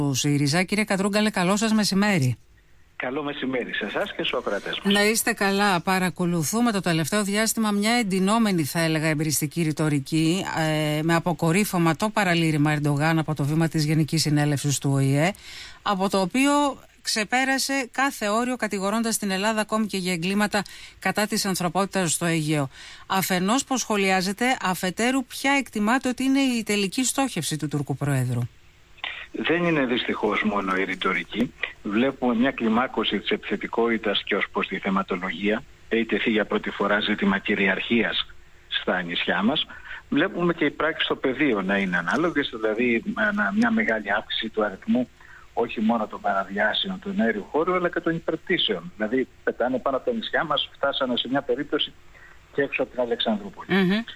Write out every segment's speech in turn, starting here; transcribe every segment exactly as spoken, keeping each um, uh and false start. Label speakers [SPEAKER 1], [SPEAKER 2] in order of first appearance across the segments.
[SPEAKER 1] ΣΥΡΙΖΑ. Κύριε Κατρούγκαλε, καλό σας μεσημέρι.
[SPEAKER 2] Καλό μεσημέρι σε εσάς και στους ακροατές μας.
[SPEAKER 1] Να είστε καλά. Παρακολουθούμε το τελευταίο διάστημα μια εντυνόμενη, θα έλεγα, εμπειριστική ρητορική, ε, με αποκορύφωμα το παραλήρημα Ερντογάν από το βήμα της Γενικής Συνέλευσης του Ο Η Ε, από το οποίο ξεπέρασε κάθε όριο, κατηγορώντας την Ελλάδα ακόμη και για εγκλήματα κατά της ανθρωπότητας στο Αιγαίο. Αφενός πως σχολιάζεται, αφετέρου ποια εκτιμάται ότι είναι η τελική στόχευση του Τούρκου Προέδρου?
[SPEAKER 2] Δεν είναι δυστυχώς μόνο η ρητορική. Βλέπουμε μια κλιμάκωση της επιθετικότητας και ως προς τη θεματολογία. Έχει τεθεί για πρώτη φορά ζήτημα κυριαρχίας στα νησιά μας. Βλέπουμε και οι πράξεις στο πεδίο να είναι ανάλογες, δηλαδή μια μεγάλη αύξηση του αριθμού όχι μόνο των παραβιάσεων του εναέριου χώρου, αλλά και των υπερπτήσεων. Δηλαδή πετάνε πάνω από τα νησιά μας, φτάσανε σε μια περίπτωση και έξω από την Αλεξανδρούπολη. Mm-hmm.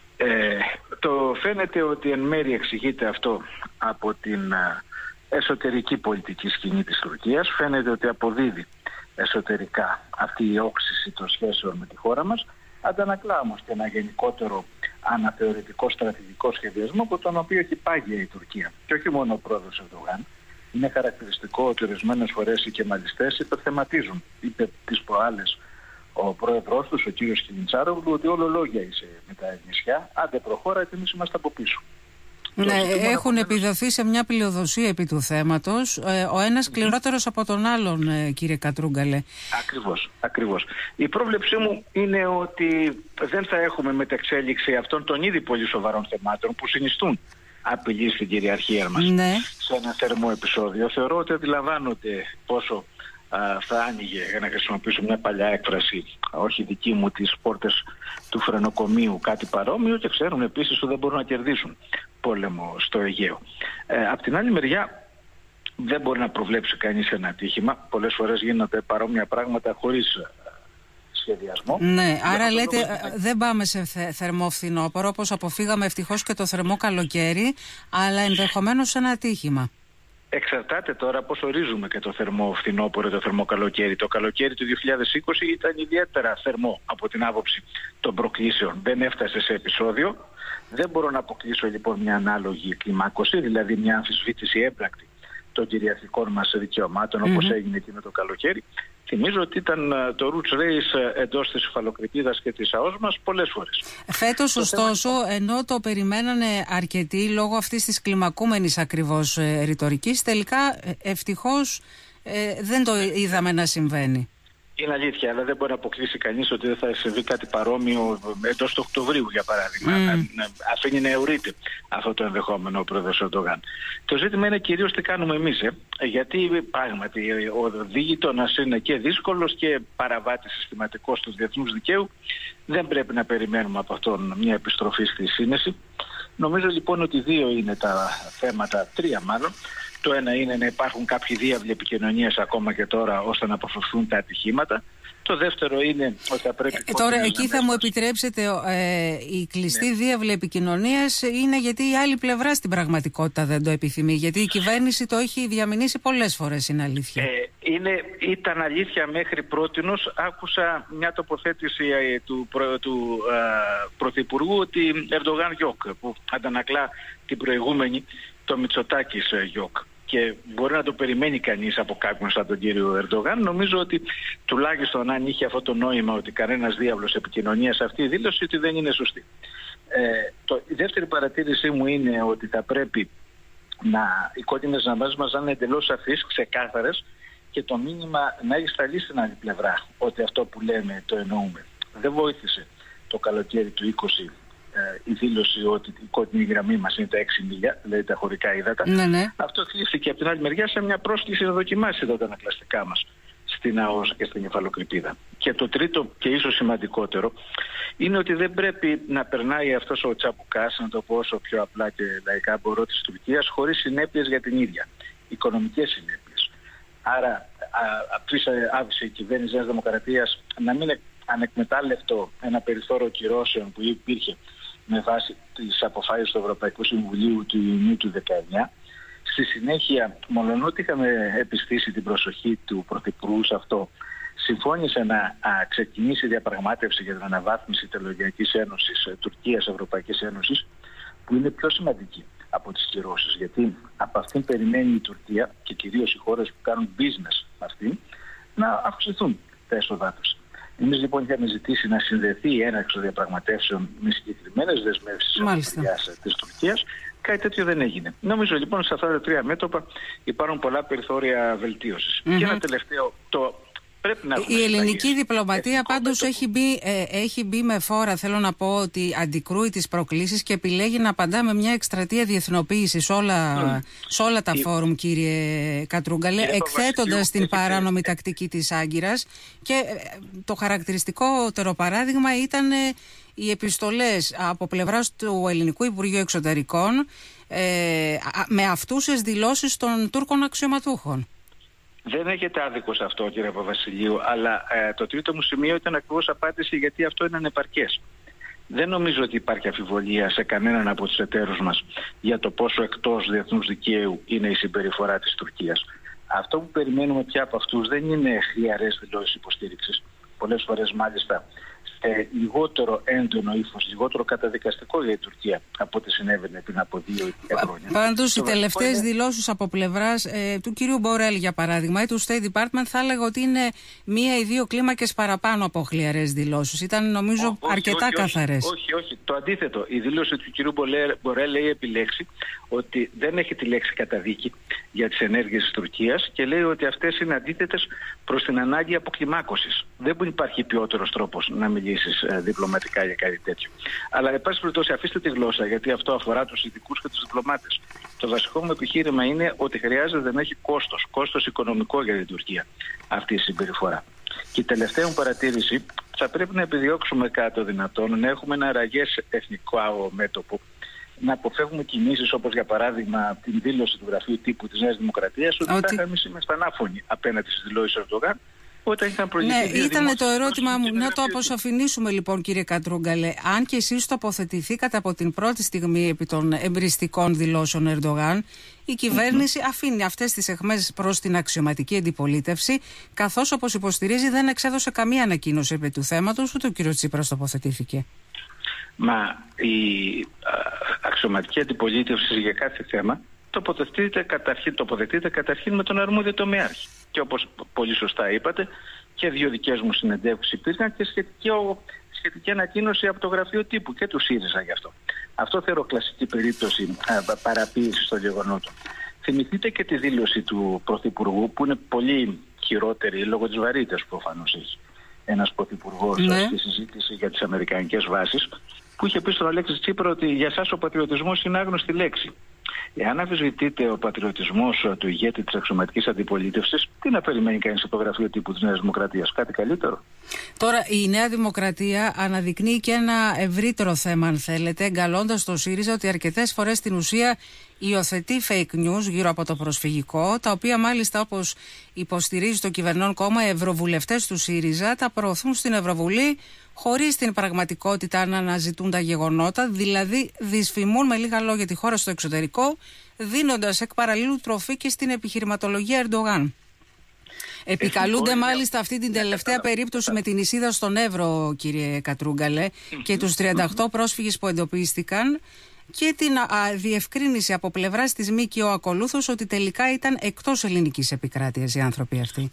[SPEAKER 2] Ε, το φαίνεται ότι εν μέρει εξηγείται αυτό από την α, εσωτερική πολιτική σκηνή της Τουρκίας. Φαίνεται ότι αποδίδει εσωτερικά αυτή η όξυση των σχέσεων με τη χώρα μας. Αντανακλά όμως και ένα γενικότερο αναθεωρητικό στρατηγικό σχεδιασμό από τον οποίο έχει πάγια η Τουρκία. Και όχι μόνο ο πρόεδρος Ερντογάν. Είναι χαρακτηριστικό ότι ορισμένες φορές οι κεμαλιστές υπερθεματίζουν. Είπε τις προάλλες ο πρόεδρος τους, ο κύριος Κιλιντσάρογλου, ότι όλο λόγια είσαι με τα νησιά. Άντε προχώρα και εμείς είμαστε από πίσω.
[SPEAKER 1] Ναι, έχουν επιδοθεί σε μια πλειοδοσία επί του θέματος, ε, ο ένας σκληρότερος από τον άλλον, ε, κύριε Κατρούγκαλε.
[SPEAKER 2] Ακριβώς, ακριβώς. Η πρόβλεψή μου είναι ότι δεν θα έχουμε μεταξέλιξη αυτών των ήδη πολύ σοβαρών θεμάτων που συνιστούν απειλή στην κυριαρχία μας, ναι, σε ένα θερμό επεισόδιο. Θεωρώ ότι αντιλαμβάνονται πόσο α, θα άνοιγε, για να χρησιμοποιήσω μια παλιά έκφραση, όχι δική μου, τις πόρτες του φρενοκομείου, κάτι παρόμοιο, και ξέρουν επίσης ότι δεν μπορούν να κερδίσουν πόλεμο στο Αιγαίο. Ε, απ' την άλλη μεριά δεν μπορεί να προβλέψει κανείς ένα ατύχημα. Πολλές φορές γίνονται παρόμοια πράγματα χωρίς σχεδιασμό.
[SPEAKER 1] Ναι, άρα λέτε λόγω... δεν πάμε σε θε, θερμό φθινόπωρο, όπως αποφύγαμε ευτυχώς και το θερμό καλοκαίρι, αλλά ενδεχομένως ένα ατύχημα.
[SPEAKER 2] Εξαρτάται τώρα πώς ορίζουμε και το θερμό φθινόπωρο, το θερμό καλοκαίρι. Το καλοκαίρι του δύο χιλιάδες είκοσι ήταν ιδιαίτερα θερμό από την άποψη των προκλήσεων. Δεν έφτασε σε επεισόδιο. Δεν μπορώ να αποκλείσω λοιπόν μια ανάλογη κλιμάκωση, δηλαδή μια αμφισβήτηση έμπρακτη των κυριαρχικών μας δικαιωμάτων, όπως mm-hmm. έγινε και με το καλοκαίρι. Θυμίζω ότι ήταν το roots race εντός της υφαλοκρηπίδας και της ΑΟΣ μας πολλές φορές.
[SPEAKER 1] Φέτος, ωστόσο, θέμα... ενώ το περιμένανε αρκετοί λόγω αυτής της κλιμακούμενης ακριβώς ε, ρητορικής, τελικά ε, ευτυχώς ε, δεν το είδαμε να συμβαίνει.
[SPEAKER 2] Είναι αλήθεια, αλλά δεν μπορεί να αποκλείσει κανείς ότι δεν θα συμβεί κάτι παρόμοιο εντός του Οκτωβρίου, για παράδειγμα. Mm. Να, να αφήνει να αιωρείται αυτό το ενδεχόμενο ο πρόεδρος Ερντογάν. Το ζήτημα είναι κυρίως τι κάνουμε εμείς. Ε? Γιατί πράγματι ο δίγητονας είναι και δύσκολος και παραβάτη συστηματικός του διεθνούς δικαίου. Δεν πρέπει να περιμένουμε από αυτόν μια επιστροφή στη σύνεση. Νομίζω λοιπόν ότι δύο είναι τα θέματα, τρία μάλλον. Το ένα είναι να υπάρχουν κάποιοι διάβλοι επικοινωνίας ακόμα και τώρα ώστε να αποφευθούν τα ατυχήματα. Το δεύτερο είναι ότι θα πρέπει...
[SPEAKER 1] Ε, τώρα εκεί θα μου επιτρέψετε, ε, η κλειστή ναι. διάβλη επικοινωνίας είναι γιατί η άλλη πλευρά στην πραγματικότητα δεν το επιθυμεί. Γιατί η κυβέρνηση το έχει διαμηνήσει πολλές φορές, είναι αλήθεια.
[SPEAKER 2] Ε, είναι, ήταν αλήθεια μέχρι πρότινος. Άκουσα μια τοποθέτηση ε, του, προ, του ε, Πρωθυπουργού ότι Ερντογάν γιοκ, που αντανακλά την προηγούμενη, το Μητσοτάκης γιοκ. Και μπορεί να το περιμένει κανείς από κάποιον σαν τον κύριο Ερντογάν. Νομίζω ότι τουλάχιστον αν είχε αυτό το νόημα ότι κανένας διάβλος επικοινωνίας, αυτή η δήλωση ότι δεν είναι σωστή. Ε, το, η δεύτερη παρατήρησή μου είναι ότι θα πρέπει να, οι κόκκινες γραμμές μας να είναι εντελώς σαφείς, ξεκάθαρες, και το μήνυμα να έχει σταλεί στην άλλη πλευρά ότι αυτό που λέμε το εννοούμε. Δεν βοήθησε το καλοκαίρι του είκοσι η δήλωση ότι η κόκκινη γραμμή μας είναι τα έξι μίλια, δηλαδή τα χωρικά ύδατα.
[SPEAKER 1] Ναι, ναι.
[SPEAKER 2] Αυτό κλείστηκε από την άλλη μεριά σε μια πρόσκληση να δοκιμάσει εδώ τα ανακλαστικά μας στην ΑΟΣ και στην υφαλοκρηπίδα. Και το τρίτο και ίσως σημαντικότερο είναι ότι δεν πρέπει να περνάει αυτός ο τσαμπουκάς, να το πω όσο πιο απλά και λαϊκά μπορώ, της Τουρκίας χωρίς συνέπειες για την ίδια. Οικονομικές συνέπειες. Άρα αυτή άφησε η κυβέρνηση της Δημοκρατίας να μην ανεκμετάλλευτο ένα περιθώριο κυρώσεων που υπήρχε με βάση τις αποφάσεις του Ευρωπαϊκού Συμβουλίου του Ιουνίου του δύο χιλιάδες δεκαεννιά. Στη συνέχεια, μολονότι είχαμε επιστήσει την προσοχή του Πρωθυπουργού σε αυτό, συμφώνησε να α, ξεκινήσει διαπραγμάτευση για την αναβάθμιση τελωνιακής ένωσης Τουρκίας-Ευρωπαϊκής Ένωσης, που είναι πιο σημαντική από τις κυρώσεις. Γιατί από αυτήν περιμένει η Τουρκία και κυρίως οι χώρες που κάνουν business με αυτήν να αυξηθούν τα έσοδά τους. Εμείς λοιπόν είχαμε ζητήσει να συνδεθεί η έναρξη των διαπραγματεύσεων με συγκεκριμένες δεσμεύσεις της Τουρκίας. Κάτι τέτοιο δεν έγινε. Νομίζω λοιπόν σε αυτά τα τρία μέτωπα υπάρχουν πολλά περιθώρια βελτίωσης. Mm-hmm. Και ένα τελευταίο, το πρέπει να
[SPEAKER 1] η ελληνική διπλωματία πάντως έχει μπει, ε, έχει μπει με φόρα, θέλω να πω, ότι αντικρούει τις προκλήσεις και επιλέγει να απαντά με μια εκστρατεία διεθνοποίησης σε όλα, mm. σε όλα τα η... φόρουμ, κύριε Κατρούγκαλε, εκθέτοντας την παράνομη τακτική της Άγκυρας. Και ε, το χαρακτηριστικότερο παράδειγμα ήταν ε, οι επιστολές από πλευράς του Ελληνικού Υπουργείου Εξωτερικών ε, με αυτούσες δηλώσεις των Τούρκων αξιωματούχων.
[SPEAKER 2] Δεν έχετε άδικο σε αυτό, κύριε Παπαβασιλείου, αλλά ε, το τρίτο μου σημείο ήταν ακριβώς απάντηση, γιατί αυτό είναι ανεπαρκές. Δεν νομίζω ότι υπάρχει αμφιβολία σε κανέναν από τους εταίρους μας για το πόσο εκτός διεθνούς δικαίου είναι η συμπεριφορά της Τουρκίας. Αυτό που περιμένουμε πια από αυτούς δεν είναι χλιαρές δηλώσεις υποστήριξης. Πολλές φορές μάλιστα ε, λιγότερο έντονο ύφος, λιγότερο καταδικαστικό για η Τουρκία από ό,τι συνέβαινε πριν από δύο ή τρία χρόνια.
[SPEAKER 1] Πάντως, οι τελευταίες είναι... δηλώσεις από πλευράς ε, του κυρίου Μπορέλ, για παράδειγμα, ή του State Department, θα έλεγα ότι είναι μία ή δύο κλίμακες παραπάνω από χλιαρές δηλώσεις. Ήταν, νομίζω, Ό, όχι, αρκετά όχι, καθαρές.
[SPEAKER 2] Όχι, όχι, όχι. Το αντίθετο. Η δήλωση του κυρίου Μπορέλ λέει επιλέξει ότι δεν έχει τη λέξη καταδίκη για τις ενέργειες της Τουρκίας και λέει ότι αυτές είναι αντίθετες προς την ανάγκη αποκλιμάκωσης. Δεν υπάρχει ποιότερος τρόπος να μιλήσεις ε, διπλωματικά για κάτι τέτοιο. Αλλά, εν πάση περιπτώσει, αφήστε τη γλώσσα, γιατί αυτό αφορά τους ειδικούς και τους διπλωμάτες. Το βασικό μου επιχείρημα είναι ότι χρειάζεται να έχει κόστος, κόστος οικονομικό για την Τουρκία αυτή η συμπεριφορά. Και η τελευταία μου παρατήρηση, θα πρέπει να επιδιώξουμε κάτω δυνατόν, να έχουμε ένα αραγές εθνικό μέτωπο, να αποφεύγουμε κινήσεις όπως για παράδειγμα την δήλωση του γραφείου τύπου της Νέας Δημοκρατίας ότι, ότι... θα εμείς ήμασταν άφωνοι απέναντι στις δηλώσεις του Ερντογάν όταν είχαν προηγηθεί.
[SPEAKER 1] Ναι, ήταν το ερώτημα μου. Να το αποσαφηνίσουμε λοιπόν, κύριε Κατρούγκαλε. Αν και εσείς τοποθετηθήκατε από την πρώτη στιγμή επί των εμπριστικών δηλώσεων Ερντογάν, η κυβέρνηση mm-hmm. αφήνει αυτές τις αιχμές προς την αξιωματική αντιπολίτευση, καθώς, όπως υποστηρίζει, δεν εξέδωσε καμία ανακοίνωση επί του θέματος, ούτε ο κύριος Τσίπρας τοποθετήθηκε.
[SPEAKER 2] Μα η α, αξιωματική αντιπολίτευση για κάθε θέμα τοποθετείται καταρχήν, τοποθετείται καταρχήν με τον αρμόδιο τομέαρχη. Και όπως πολύ σωστά είπατε, και δύο δικές μου συνεντεύξεις υπήρχαν και σχετική, σχετική ανακοίνωση από το γραφείο τύπου και του ΣΥΡΙΖΑ γι' αυτό. Αυτό θεωρώ κλασική περίπτωση α, παραποίησης των γεγονότων. Θυμηθείτε και τη δήλωση του Πρωθυπουργού, που είναι πολύ χειρότερη λόγω της βαρύτητας που προφανώς έχει ένας Πρωθυπουργός ναι. στη συζήτηση για τις αμερικανικές βάσεις, που είχε πει στον Αλέξη Τσίπρα ότι για σας ο πατριωτισμός είναι άγνωστη λέξη. Εάν αμφισβητείτε ο πατριωτισμός του ηγέτη της αξιωματικής αντιπολίτευσης, τι να περιμένει κανείς από το γραφείο τύπου της Νέας Δημοκρατίας, κάτι καλύτερο?
[SPEAKER 1] Τώρα, η Νέα Δημοκρατία αναδεικνύει και ένα ευρύτερο θέμα, αν θέλετε, εγκαλώντας το ΣΥΡΙΖΑ ότι αρκετές φορές στην ουσία υιοθετεί fake news γύρω από το προσφυγικό, τα οποία μάλιστα, όπως υποστηρίζει το κυβερνών κόμμα, οι ευρωβουλευτές του ΣΥΡΙΖΑ τα προωθούν στην Ευρωβουλή χωρίς την πραγματικότητα να αναζητούν τα γεγονότα, δηλαδή δυσφημούν με λίγα λόγια τη χώρα στο εξωτερικό, δίνοντας εκ παραλλήλου τροφή και στην επιχειρηματολογία Ερντογάν. Επικαλούνται μάλιστα αυτή την τελευταία περίπτωση με την εισίδα στον Εύρο, κύριε Κατρούγκαλε, και τους τριάντα οκτώ πρόσφυγες που εντοπίστηκαν και την α, διευκρίνηση από πλευράς της ΜΚΟ ακολούθως ότι τελικά ήταν εκτός ελληνικής επικράτειας οι άνθρωποι αυτοί.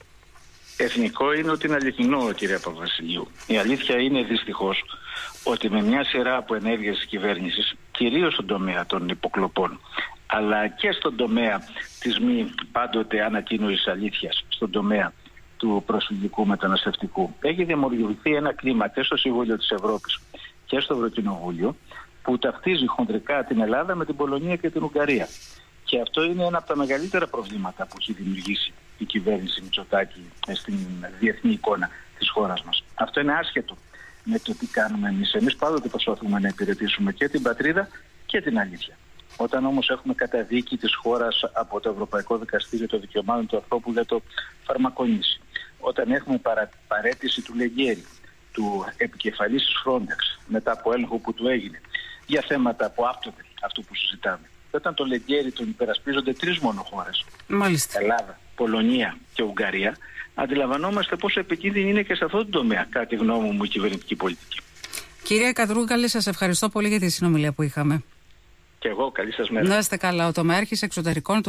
[SPEAKER 2] Εθνικό είναι ότι είναι αληθινό, κύριε Παπαβασιλείου. Η αλήθεια είναι δυστυχώς ότι με μια σειρά από ενέργειες της κυβέρνησης, κυρίως στον τομέα των υποκλοπών, αλλά και στον τομέα της μη πάντοτε ανακοίνωσης αλήθειας, στον τομέα του προσφυγικού μεταναστευτικού, έχει δημιουργηθεί ένα κλίμα και στο Συμβούλιο της Ευρώπης και στο Ευρωκοινοβούλιο που ταυτίζει χοντρικά την Ελλάδα με την Πολωνία και την Ουγγαρία. Και αυτό είναι ένα από τα μεγαλύτερα προβλήματα που έχει δημιουργήσει η κυβέρνηση Μητσοτάκη στην διεθνή εικόνα της χώρας μας. Αυτό είναι άσχετο με το τι κάνουμε εμείς. Εμείς πάντοτε προσπαθούμε να υπηρετήσουμε και την πατρίδα και την αλήθεια. Όταν όμως έχουμε καταδίκη της χώρας από το Ευρωπαϊκό Δικαστήριο των Δικαιωμάτων του Ανθρώπου, δεν το φαρμακονίσει. Όταν έχουμε παρα, παρέτηση του Λεγκέρη, του επικεφαλής της Frontex, μετά από έλεγχο που του έγινε, για θέματα που άπτονται αυτού που συζητάμε. Όταν το Λεγκέρη τον υπερασπίζονται τρεις μόνο χώρες,
[SPEAKER 1] Μάλιστα.
[SPEAKER 2] Ελλάδα, Πολωνία και Ουγγαρία, αντιλαμβανόμαστε πόσο επικίνδυνη είναι και σε αυτό το τομέα, κατά τη γνώμη μου, η κυβερνητική πολιτική.
[SPEAKER 1] Κύριε Κατρούγκαλε, σας ευχαριστώ πολύ για τη συνομιλία που είχαμε.
[SPEAKER 2] Και εγώ, καλή σας μέρα.
[SPEAKER 1] Να είστε καλά. Ο τομέαρχης εξωτερικών